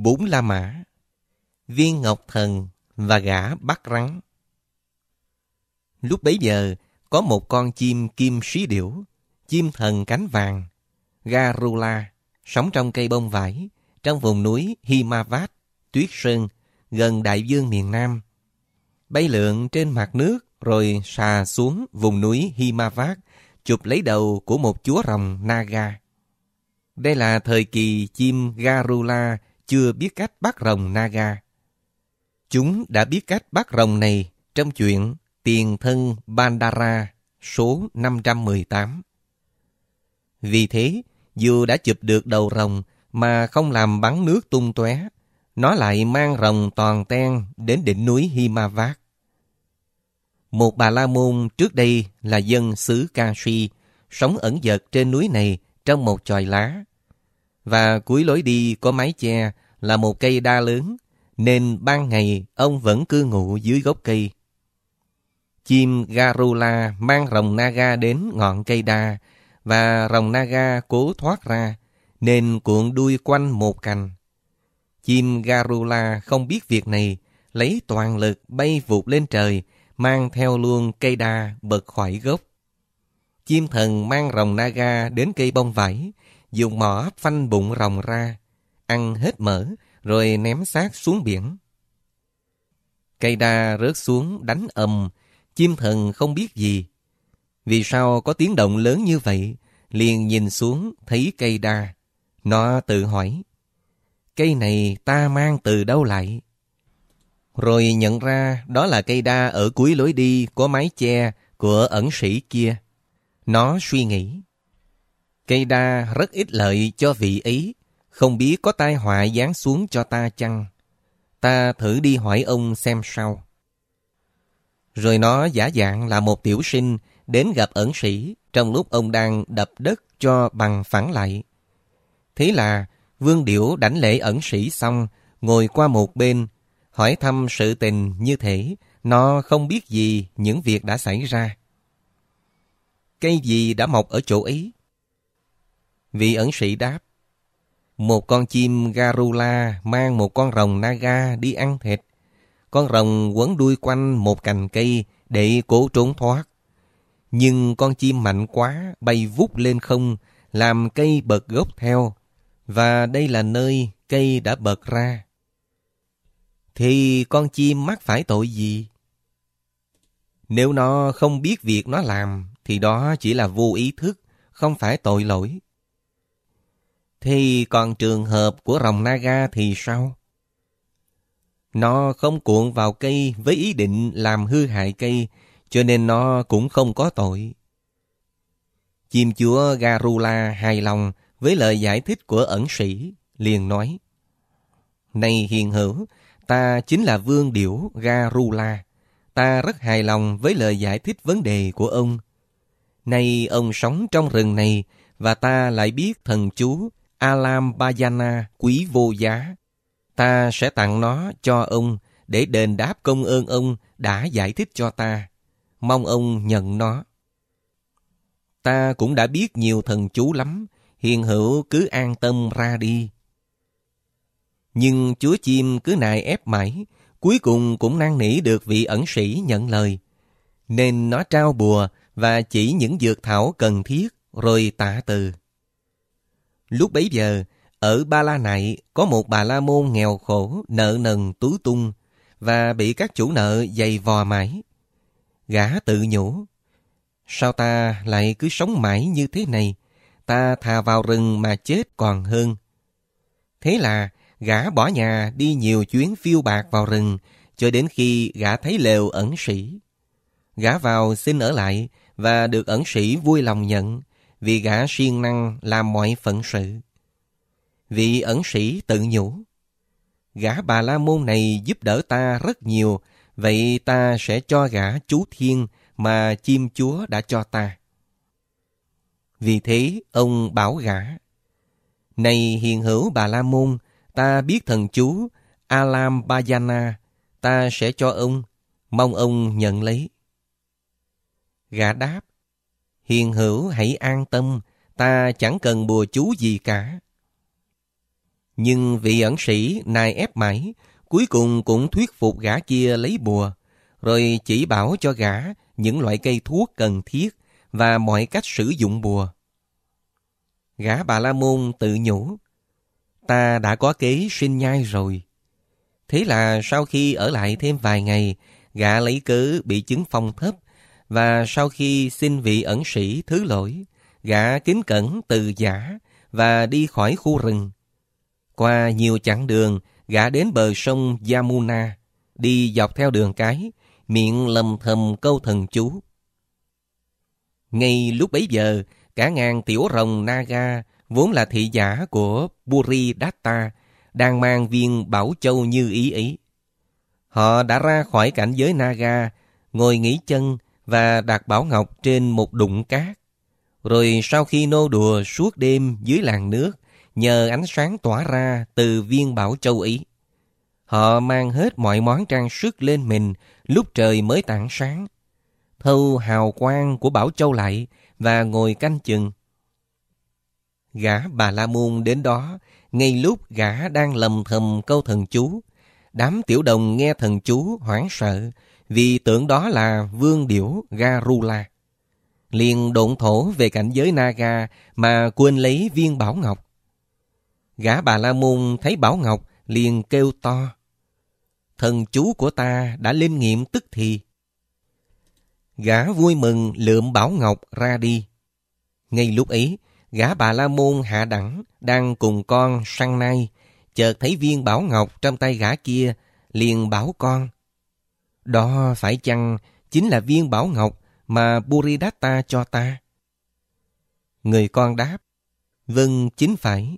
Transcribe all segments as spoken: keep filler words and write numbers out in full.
bốn la mã, viên ngọc thần và gã bắt rắn. Lúc bấy giờ, có một con chim kim sĩ điểu, chim thần cánh vàng, Garula, sống trong cây bông vải, trong vùng núi Himavat, tuyết sơn, gần đại dương miền Nam. Bay lượn trên mặt nước rồi xà xuống vùng núi Himavat, chụp lấy đầu của một chúa rồng Naga. Đây là thời kỳ chim Garula chưa biết cách bắt rồng Naga. Chúng đã biết cách bắt rồng này trong chuyện Tiền thân Bandara số năm trăm mười tám. Vì thế, dù đã chụp được đầu rồng mà không làm bắn nước tung tóe, nó lại mang rồng toàn ten đến đỉnh núi Himavat. Một bà la môn trước đây là dân xứ Kashi, sống ẩn dật trên núi này trong một chòi lá. Và cuối lối đi có mái che là một cây đa lớn, nên ban ngày ông vẫn cư ngụ dưới gốc cây. Chim Garula mang rồng Naga đến ngọn cây đa, và rồng Naga cố thoát ra, nên cuộn đuôi quanh một cành. Chim Garula không biết việc này, lấy toàn lực bay vụt lên trời, mang theo luôn cây đa bật khỏi gốc. Chim thần mang rồng Naga đến cây bông vải, dùng mỏ phanh bụng rồng ra, ăn hết mỡ, rồi ném xác xuống biển. Cây đa rớt xuống đánh ầm, chim thần không biết gì. Vì sao có tiếng động lớn như vậy, liền nhìn xuống thấy cây đa. Nó tự hỏi, cây này ta mang từ đâu lại? Rồi nhận ra đó là cây đa ở cuối lối đi có mái che của ẩn sĩ kia. Nó suy nghĩ, cây đa rất ích lợi cho vị ấy, không biết có tai họa giáng xuống cho ta chăng? Ta thử đi hỏi ông xem sao. Rồi nó giả dạng là một tiểu sinh đến gặp ẩn sĩ trong lúc ông đang đập đất cho bằng phẳng lại. Thế là Vương Điểu đảnh lễ ẩn sĩ xong, ngồi qua một bên, hỏi thăm sự tình như thể nó không biết gì những việc đã xảy ra. Cây gì đã mọc ở chỗ ấy? Vị ẩn sĩ đáp, một con chim Garula mang một con rồng Naga đi ăn thịt. Con rồng quấn đuôi quanh một cành cây để cố trốn thoát. Nhưng con chim mạnh quá, bay vút lên không, làm cây bật gốc theo. Và đây là nơi cây đã bật ra. Thì con chim mắc phải tội gì? Nếu nó không biết việc nó làm, thì đó chỉ là vô ý thức, không phải tội lỗi. Thì còn trường hợp của rồng Naga thì sao? Nó không cuộn vào cây với ý định làm hư hại cây, cho nên nó cũng không có tội. Chim chúa Garula hài lòng với lời giải thích của ẩn sĩ, liền nói, này hiền hữu, ta chính là Vương Điểu Garula. Ta rất hài lòng với lời giải thích vấn đề của ông. Nay ông sống trong rừng này, và ta lại biết thần chú Alambhayana quý vô giá. Ta sẽ tặng nó cho ông để đền đáp công ơn ông đã giải thích cho ta. Mong ông nhận nó. Ta cũng đã biết nhiều thần chú lắm, hiền hữu cứ an tâm ra đi. Nhưng chúa chim cứ nài ép mãi, cuối cùng cũng năn nỉ được vị ẩn sĩ nhận lời. Nên nó trao bùa và chỉ những dược thảo cần thiết, rồi tạ từ. Lúc bấy giờ, ở Ba La Nại có một bà la môn nghèo khổ, nợ nần tú tung, và bị các chủ nợ giày vò mãi. Gã tự nhủ, sao ta lại cứ sống mãi như thế này? Ta thà vào rừng mà chết còn hơn. Thế là gã bỏ nhà đi nhiều chuyến phiêu bạt vào rừng, cho đến khi gã thấy lều ẩn sĩ. Gã vào xin ở lại, và được ẩn sĩ vui lòng nhận, vì gã siêng năng làm mọi phận sự. Vị ẩn sĩ tự nhủ, gã bà la môn này giúp đỡ ta rất nhiều, vậy ta sẽ cho gã chú thiên mà chim chúa đã cho ta. Vì thế ông bảo gã, này hiền hữu bà la môn, ta biết thần chú Alambhayana, ta sẽ cho ông, mong ông nhận lấy. Gã đáp, hiền hữu hãy an tâm, ta chẳng cần bùa chú gì cả. Nhưng vị ẩn sĩ nài ép mãi, cuối cùng cũng thuyết phục gã kia lấy bùa, rồi chỉ bảo cho gã những loại cây thuốc cần thiết và mọi cách sử dụng bùa. Gã Bà La Môn tự nhủ, ta đã có kế sinh nhai rồi. Thế là sau khi ở lại thêm vài ngày, gã lấy cớ bị chứng phong thấp, và sau khi xin vị ẩn sĩ thứ lỗi, gã kính cẩn từ giả và đi khỏi khu rừng. Qua nhiều chặng đường, gã đến bờ sông Yamuna, đi dọc theo đường cái, miệng lầm thầm câu thần chú. Ngay lúc bấy giờ, cả ngàn tiểu rồng Naga, vốn là thị giả của Buridatta, đang mang viên bảo châu như ý ý. Họ đã ra khỏi cảnh giới Naga, ngồi nghỉ chân và đặt bảo ngọc trên một đụng cát. Rồi sau khi nô đùa suốt đêm dưới làn nước, nhờ ánh sáng tỏa ra từ viên bảo châu ý, họ mang hết mọi món trang sức lên mình lúc trời mới tảng sáng, thâu hào quang của bảo châu lại và ngồi canh chừng. Gã Bà La Môn đến đó, ngay lúc gã đang lầm thầm câu thần chú. Đám tiểu đồng nghe thần chú hoảng sợ, vì tưởng đó là vương điểu Garula. Liền độn thổ về cảnh giới Naga mà quên lấy viên bảo ngọc. Gã Bà La Môn thấy bảo ngọc liền kêu to, thần chú của ta đã linh nghiệm tức thì. Gã vui mừng lượm bảo ngọc ra đi. Ngay lúc ấy, gã Bà La Môn hạ đẳng đang cùng con săn nai, chợt thấy viên bảo ngọc trong tay gã kia, liền bảo con, đó phải chăng chính là viên bảo ngọc mà Buridatta cho ta? Người con đáp, vâng, chính phải.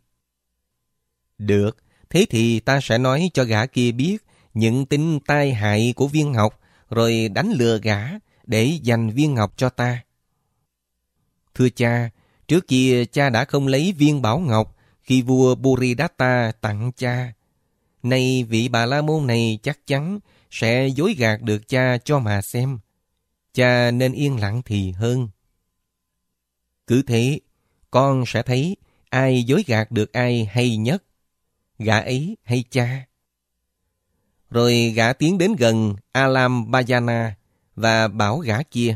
Được, thế thì ta sẽ nói cho gã kia biết những tính tai hại của viên ngọc, rồi đánh lừa gã để giành viên ngọc cho ta. Thưa cha, trước kia cha đã không lấy viên bảo ngọc khi vua Buridatta tặng cha. Nay vị Bà La Môn này chắc chắn sẽ dối gạt được cha cho mà xem. Cha nên yên lặng thì hơn. Cứ thế, con sẽ thấy ai dối gạt được ai hay nhất, gã ấy hay cha. Rồi gã tiến đến gần Alambajana và bảo gã kia.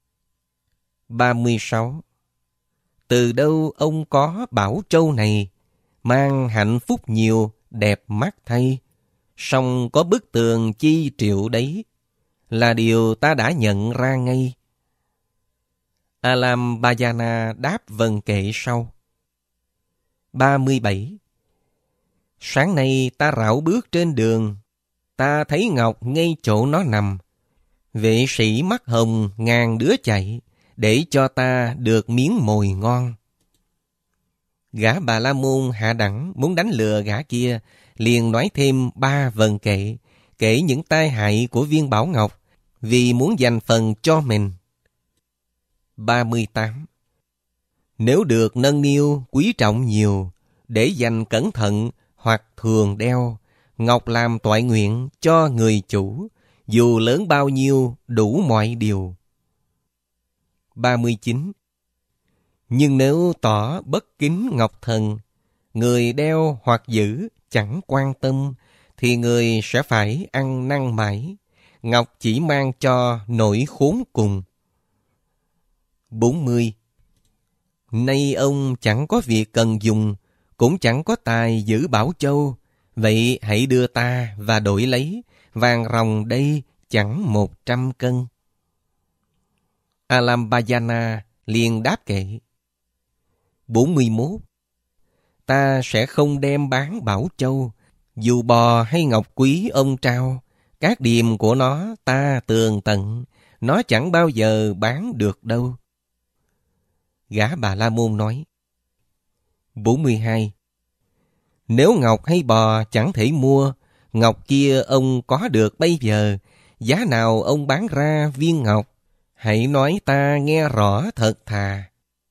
ba mươi sáu. Từ đâu ông có bảo châu này, mang hạnh phúc nhiều, đẹp mắt thay, song có bức tường chi triệu đấy, là điều ta đã nhận ra ngay. Alambajana đáp vần kệ sau. ba mươi bảy. Sáng nay ta rảo bước trên đường, ta thấy ngọc ngay chỗ nó nằm. Vệ sĩ mắt hồng ngàn đứa chạy, để cho ta được miếng mồi ngon. Gã Bà La Môn hạ đẳng muốn đánh lừa gã kia, liền nói thêm ba vần kệ, kể những tai hại của viên bảo ngọc, vì muốn dành phần cho mình. ba mươi tám. Nếu được nâng niu quý trọng nhiều, để dành cẩn thận hoặc thường đeo, ngọc làm toại nguyện cho người chủ, dù lớn bao nhiêu đủ mọi điều. ba mươi chín. Nhưng nếu tỏ bất kính ngọc thần, người đeo hoặc giữ chẳng quan tâm, thì người sẽ phải ăn năn mãi, ngọc chỉ mang cho nỗi khốn cùng. bốn mươi. Nay ông chẳng có việc cần dùng, cũng chẳng có tài giữ bảo châu, vậy hãy đưa ta và đổi lấy, vàng ròng đây chẳng một trăm cân. Alambajana liền đáp kệ. bốn mươi mốt. Ta sẽ không đem bán bảo châu, dù bò hay ngọc quý ông trao, các điềm của nó ta tường tận, nó chẳng bao giờ bán được đâu. Gã Bà La Môn nói. bốn mươi hai. Nếu ngọc hay bò chẳng thể mua, ngọc kia ông có được bây giờ, giá nào ông bán ra viên ngọc, hãy nói ta nghe rõ thật thà.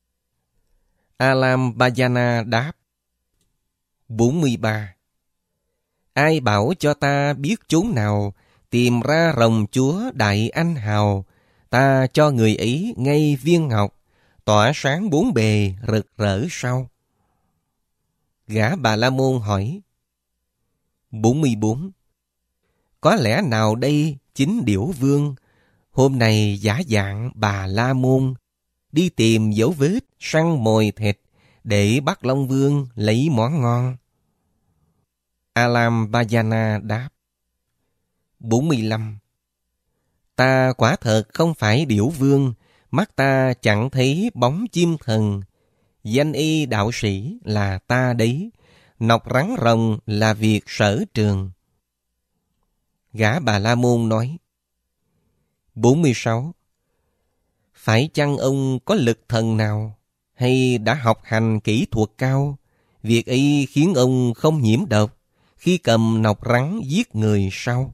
Alambajana đáp. bốn mươi ba. Ai bảo cho ta biết chốn nào, tìm ra rồng chúa đại anh hào, ta cho người ấy ngay viên ngọc, tỏa sáng bốn bề rực rỡ sau. Gã Bà La Môn hỏi. bốn mươi bốn. Có lẽ nào đây chính Điểu Vương, hôm nay giả dạng Bà La Môn, đi tìm dấu vết săn mồi thịt để bắt Long Vương lấy món ngon? Alambajana đáp. bốn mươi lăm. Ta quả thật không phải Điểu Vương, mắt ta chẳng thấy bóng chim thần. Danh y đạo sĩ là ta đấy, nọc rắn rồng là việc sở trường. Gã Bà La Môn nói. bốn mươi sáu. Phải chăng ông có lực thần nào, hay đã học hành kỹ thuật cao, việc ấy khiến ông không nhiễm độc khi cầm nọc rắn giết người sao?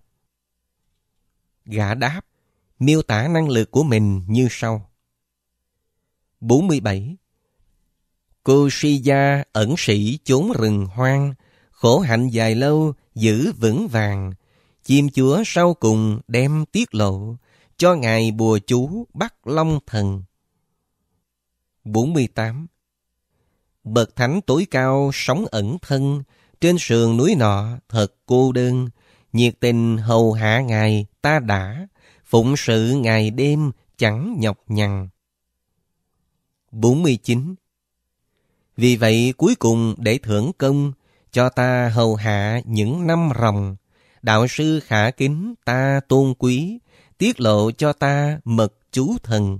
Gã đáp, miêu tả năng lực của mình như sau. bốn mươi bảy. Cô Siya ẩn sĩ chốn rừng hoang, khổ hạnh dài lâu giữ vững vàng, chim chúa sau cùng đem tiết lộ, cho ngài bùa chú bắt long thần. bốn mươi tám. Bậc thánh tối cao sống ẩn thân, trên sườn núi nọ thật cô đơn, nhiệt tình hầu hạ ngài ta đã, phụng sự ngày đêm chẳng nhọc nhằn. bốn mươi chín. Vì vậy cuối cùng để thưởng công, cho ta hầu hạ những năm ròng, đạo sư khả kính ta tôn quý, tiết lộ cho ta mật chú thần.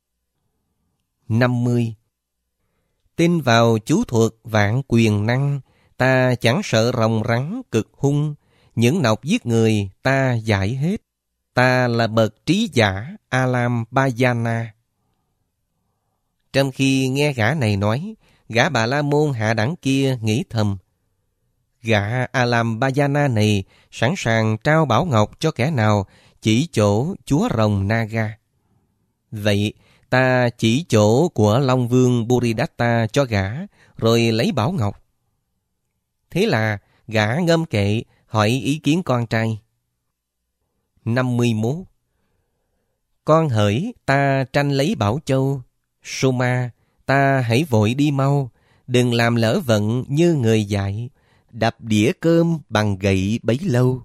năm mươi. Tin vào chú thuật vạn quyền năng, ta chẳng sợ rồng rắn cực hung, những nọc giết người ta giải hết, ta là bậc trí giả Alambajana. Trong khi nghe gã này nói, gã Bà La Môn hạ đẳng kia nghĩ thầm, gã Alambajana này sẵn sàng trao bảo ngọc cho kẻ nào chỉ chỗ chúa rồng Naga. Vậy ta chỉ chỗ của Long Vương Buridatta cho gã, rồi lấy bảo ngọc. Thế là gã ngâm kệ hỏi ý kiến con trai. năm mươi mốt. Con hỡi ta tranh lấy bảo châu, Soma, ta hãy vội đi mau, đừng làm lỡ vận như người dạy, đập đĩa cơm bằng gậy bấy lâu.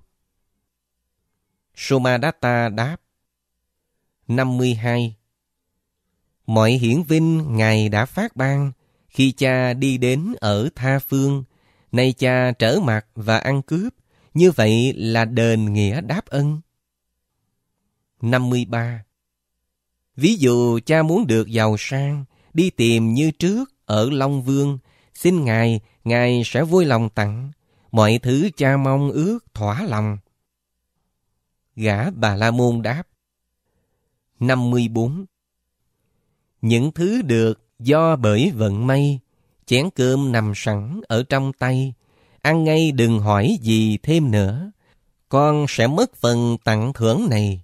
Somadatta đáp. năm mươi hai. Mọi hiển vinh Ngài đã phát ban, khi cha đi đến ở tha phương, nay cha trở mặt và ăn cướp, như vậy là đền nghĩa đáp ân. năm mươi ba. Ví dụ cha muốn được giàu sang, đi tìm như trước ở Long Vương, xin Ngài, Ngài sẽ vui lòng tặng, mọi thứ cha mong ước thỏa lòng. Gã Bà La Môn đáp. năm mươi bốn. Những thứ được do bởi vận may, chén cơm nằm sẵn ở trong tay, ăn ngay đừng hỏi gì thêm nữa, con sẽ mất phần tặng thưởng này.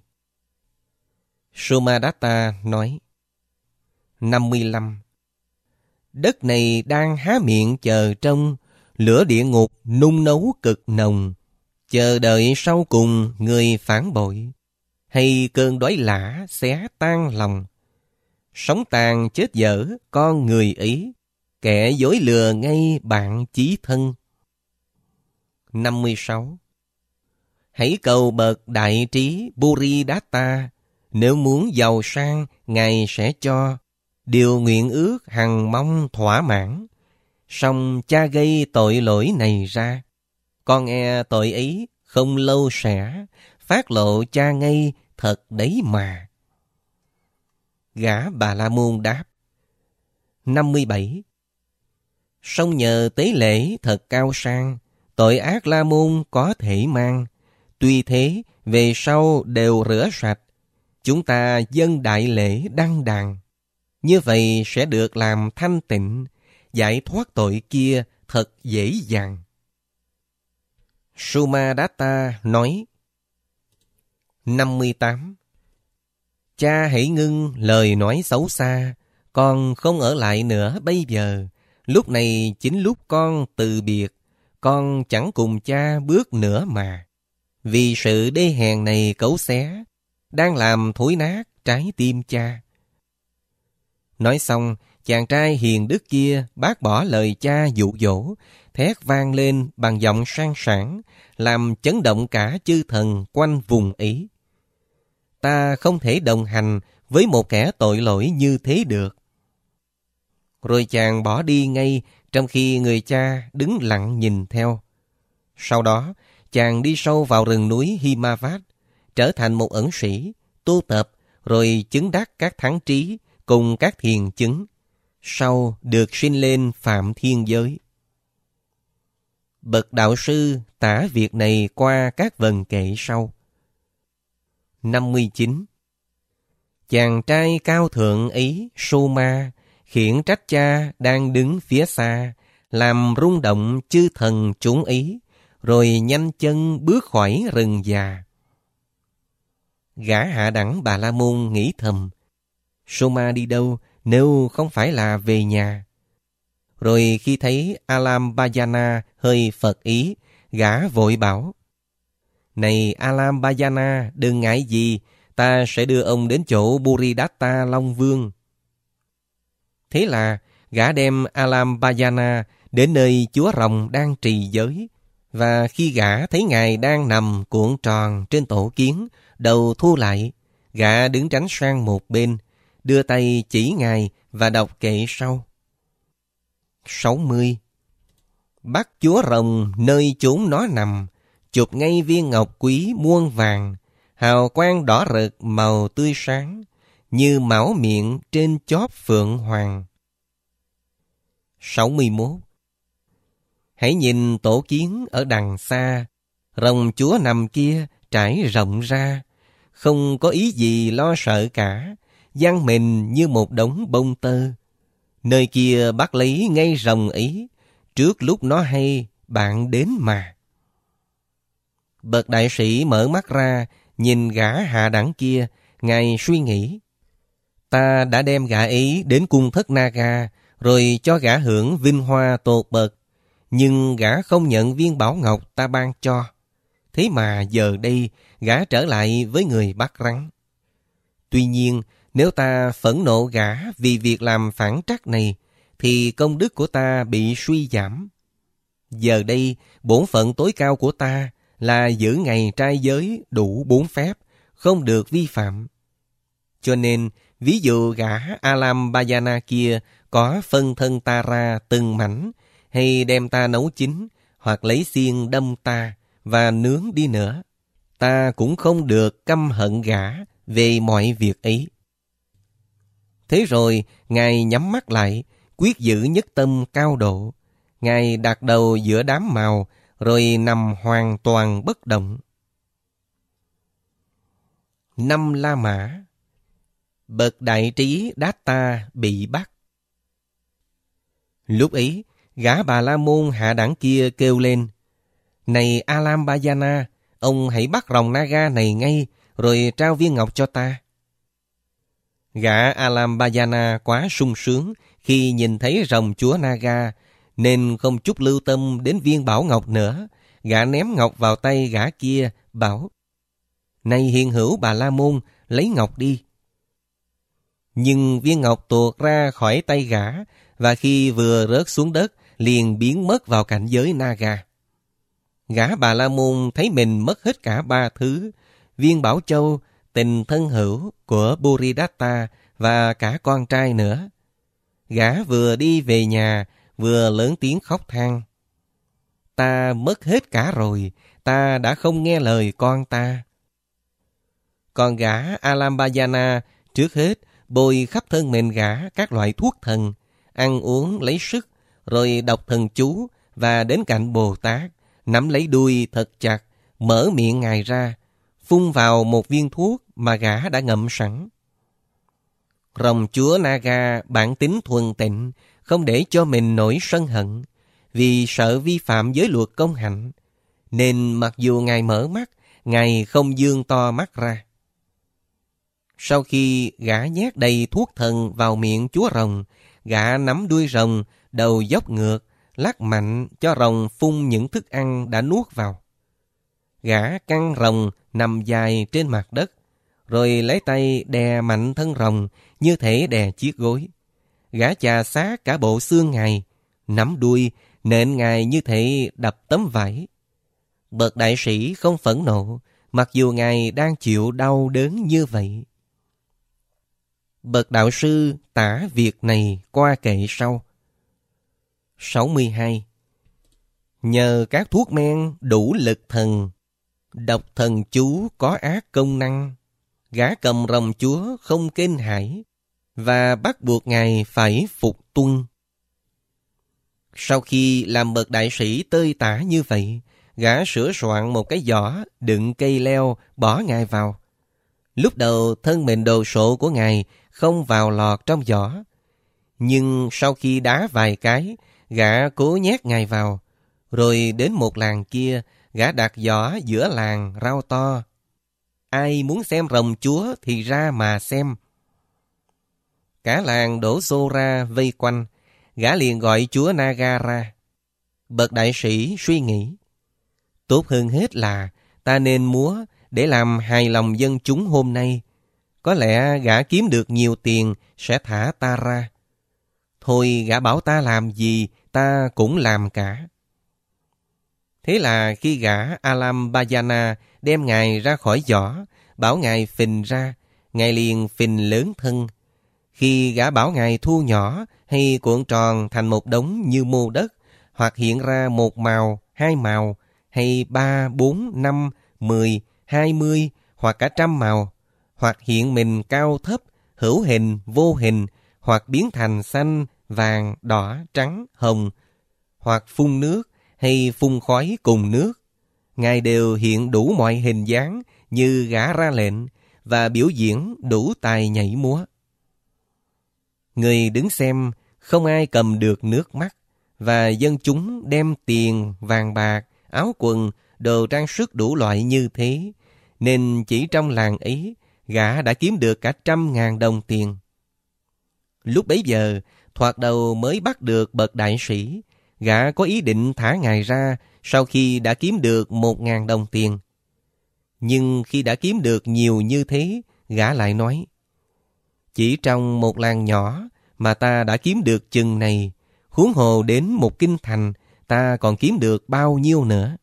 Somadatta nói. năm mươi lăm. Đất này đang há miệng chờ trông, lửa địa ngục nung nấu cực nồng, chờ đợi sau cùng người phản bội, hay cơn đói lả xé tan lòng. Sống tàn chết dở con người ấy, kẻ dối lừa ngay bạn chí thân. năm mươi sáu. Hãy cầu bậc đại trí Buridatta, nếu muốn giàu sang Ngài sẽ cho, điều nguyện ước hằng mong thỏa mãn. Song cha gây tội lỗi này ra, con e tội ấy không lâu sẽ phát lộ cha ngay thật đấy mà. Gã Bà La Môn đáp. năm mươi bảy. Song nhờ tế lễ thật cao sang, tội ác La Môn có thể mang, tuy thế về sau đều rửa sạch, chúng ta dâng đại lễ đăng đàn, như vậy sẽ được làm thanh tịnh, giải thoát tội kia thật dễ dàng. Somadatta nói. năm mươi tám. Cha hãy ngưng lời nói xấu xa, con không ở lại nữa bây giờ, lúc này chính lúc con từ biệt, con chẳng cùng cha bước nữa mà. Vì sự đê hèn này cấu xé, đang làm thối nát trái tim cha. Nói xong, chàng trai hiền đức kia bác bỏ lời cha dụ dỗ, thét vang lên bằng giọng sang sảng, làm chấn động cả chư thần quanh vùng ấy. Ta không thể đồng hành với một kẻ tội lỗi như thế được. Rồi chàng bỏ đi ngay, trong khi người cha đứng lặng nhìn theo. Sau đó, chàng đi sâu vào rừng núi Himavat, trở thành một ẩn sĩ, tu tập, rồi chứng đắc các thắng trí cùng các thiền chứng. Sau được sinh lên Phạm Thiên Giới. Bậc đạo sư tả việc này qua các vần kệ sau. năm mươi chín. Chàng trai cao thượng ấy, Soma, khiển trách cha đang đứng phía xa, làm rung động chư thần chúng ấy, rồi nhanh chân bước khỏi rừng già. Gã hạ đẳng Bà La Môn nghĩ thầm, Soma đi đâu nếu không phải là về nhà? Rồi khi thấy Alambajana hơi phật ý, gã vội bảo, này Alambajana, đừng ngại gì, ta sẽ đưa ông đến chỗ Buridatta Long Vương. Thế là gã đem Alambajana đến nơi chúa rồng đang trì giới, và khi gã thấy ngài đang nằm cuộn tròn trên tổ kiến, đầu thu lại, gã đứng tránh sang một bên, đưa tay chỉ ngài và đọc kệ sau. sáu mươi. Bắt chúa rồng nơi chốn nó nằm, chụp ngay viên ngọc quý muôn vàng, hào quang đỏ rực màu tươi sáng, như mão miệng trên chóp phượng hoàng. sáu mươi mốt. Hãy nhìn tổ kiến ở đằng xa, rồng chúa nằm kia trải rộng ra, không có ý gì lo sợ cả, giăng mình như một đống bông tơ. Nơi kia bắt lấy ngay rồng ấy, trước lúc nó hay, bạn đến mà. Bậc đại sĩ mở mắt ra, nhìn gã hạ đẳng kia, ngài suy nghĩ. Ta đã đem gã ấy đến cung thất Naga, rồi cho gã hưởng vinh hoa tột bậc, nhưng gã không nhận viên bảo ngọc ta ban cho. Thế mà giờ đây, gã trở lại với người bắt rắn. Tuy nhiên, nếu ta phẫn nộ gã vì việc làm phản trắc này, thì công đức của ta bị suy giảm. Giờ đây, bổn phận tối cao của ta là giữ ngày trai giới đủ bốn phép, không được vi phạm. Cho nên, ví dụ gã Alambajana kia có phân thân ta ra từng mảnh, hay đem ta nấu chín, hoặc lấy xiên đâm ta và nướng đi nữa, ta cũng không được căm hận gã về mọi việc ấy. Thế rồi, Ngài nhắm mắt lại, quyết giữ nhất tâm cao độ. Ngài đặt đầu giữa đám màu, rồi nằm hoàn toàn bất động. Năm La Mã. Bậc đại trí Datta bị bắt. Lúc ấy, gã Bà La Môn hạ đẳng kia kêu lên, này Alambajana, ông hãy bắt rồng Naga này ngay, rồi trao viên ngọc cho ta. Gã Alambajana quá sung sướng khi nhìn thấy rồng chúa Naga, nên không chút lưu tâm đến viên bảo ngọc nữa. Gã ném ngọc vào tay gã kia, bảo, này hiền hữu Bà La Môn, lấy ngọc đi. Nhưng viên ngọc tuột ra khỏi tay gã, và khi vừa rớt xuống đất, liền biến mất vào cảnh giới Naga. Gã Bà La Môn thấy mình mất hết cả ba thứ, viên bảo châu, tình thân hữu của Buridatta và cả con trai nữa. Gã vừa đi về nhà, vừa lớn tiếng khóc than. Ta mất hết cả rồi, ta đã không nghe lời con ta. Còn gã Alambajana trước hết bôi khắp thân mình gã các loại thuốc thần, ăn uống lấy sức, rồi đọc thần chú và đến cạnh Bồ Tát, nắm lấy đuôi thật chặt, mở miệng ngài ra, phun vào một viên thuốc mà gã đã ngậm sẵn. Rồng chúa Naga bản tính thuần tịnh, không để cho mình nổi sân hận, vì sợ vi phạm giới luật công hạnh, nên mặc dù ngài mở mắt, ngài không dương to mắt ra. Sau khi gã nhét đầy thuốc thần vào miệng chúa rồng, gã nắm đuôi rồng, đầu dốc ngược, lắc mạnh cho rồng phun những thức ăn đã nuốt vào. Gã căng rồng nằm dài trên mặt đất, rồi lấy tay đè mạnh thân rồng như thể đè chiếc gối. Gã chà xát cả bộ xương ngài, nắm đuôi, nện Ngài như thể đập tấm vải. Bậc đại sĩ không phẫn nộ, mặc dù Ngài đang chịu đau đớn như vậy. Bậc đạo sư tả việc này qua kệ sau. sáu mươi hai. Nhờ các thuốc men đủ lực thần, độc thần chú có ác công năng, gã cầm rồng chúa không kinh hãi, và bắt buộc Ngài phải phục tuân. Sau khi làm bậc đại sĩ tơi tả như vậy, gã sửa soạn một cái giỏ đựng cây leo bỏ Ngài vào. Lúc đầu thân mình đồ sộ của Ngài không vào lọt trong giỏ, nhưng sau khi đá vài cái, gã cố nhét Ngài vào. Rồi đến một làng kia, gã đặt giỏ giữa làng rao to: ai muốn xem rồng chúa thì ra mà xem. Cả làng đổ xô ra vây quanh, gã liền gọi chúa Naga ra. Bậc đại sĩ suy nghĩ, tốt hơn hết là ta nên múa để làm hài lòng dân chúng hôm nay. Có lẽ gã kiếm được nhiều tiền sẽ thả ta ra. Thôi gã bảo ta làm gì, ta cũng làm cả. Thế là khi gã Alambayana đem Ngài ra khỏi giỏ, bảo Ngài phình ra, Ngài liền phình lớn thân. Khi gã bảo Ngài thu nhỏ hay cuộn tròn thành một đống như mô đất, hoặc hiện ra một màu, hai màu, hay ba, bốn, năm, mười, hai mươi, hoặc cả trăm màu, hoặc hiện mình cao thấp, hữu hình, vô hình, hoặc biến thành xanh, vàng, đỏ, trắng, hồng, hoặc phun nước hay phun khói cùng nước, Ngài đều hiện đủ mọi hình dáng như gã ra lệnh, và biểu diễn đủ tài nhảy múa. Người đứng xem không ai cầm được nước mắt, và dân chúng đem tiền, vàng bạc, áo quần, đồ trang sức đủ loại như thế, nên chỉ trong làng ấy, gã đã kiếm được cả trăm ngàn đồng tiền. Lúc bấy giờ, thoạt đầu mới bắt được bậc đại sĩ, gã có ý định thả Ngài ra sau khi đã kiếm được một ngàn đồng tiền. Nhưng khi đã kiếm được nhiều như thế, gã lại nói: chỉ trong một làng nhỏ mà ta đã kiếm được chừng này, huống hồ đến một kinh thành, ta còn kiếm được bao nhiêu nữa.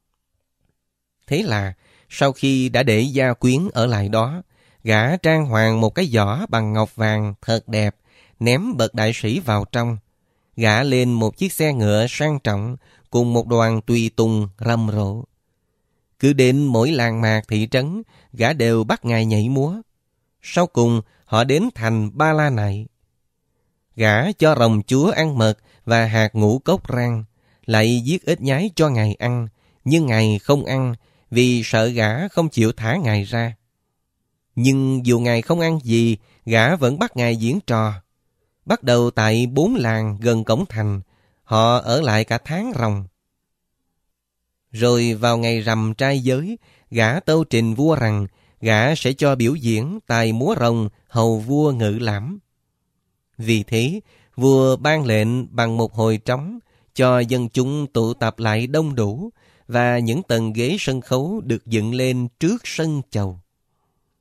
Thế là sau khi đã để gia quyến ở lại đó, gã trang hoàng một cái giỏ bằng ngọc vàng thật đẹp, ném bậc đại sĩ vào trong. Gã lên một chiếc xe ngựa sang trọng cùng một đoàn tùy tùng rầm rộ. Cứ đến mỗi làng mạc thị trấn, gã đều bắt Ngài nhảy múa. Sau cùng họ đến thành Ba La Nại. Gã cho rồng chúa ăn mật và hạt ngũ cốc rang, lại giết ếch nhái cho Ngài ăn, nhưng Ngài không ăn vì sợ gã không chịu thả Ngài ra. Nhưng dù Ngài không ăn gì, gã vẫn bắt Ngài diễn trò. Bắt đầu tại bốn làng gần cổng thành, họ ở lại cả tháng ròng. Rồi vào ngày rằm trai giới, gã tâu trình vua rằng gã sẽ cho biểu diễn tài múa rồng hầu vua ngự lãm. Vì thế, vua ban lệnh bằng một hồi trống cho dân chúng tụ tập lại đông đủ, và những tầng ghế sân khấu được dựng lên trước sân chầu.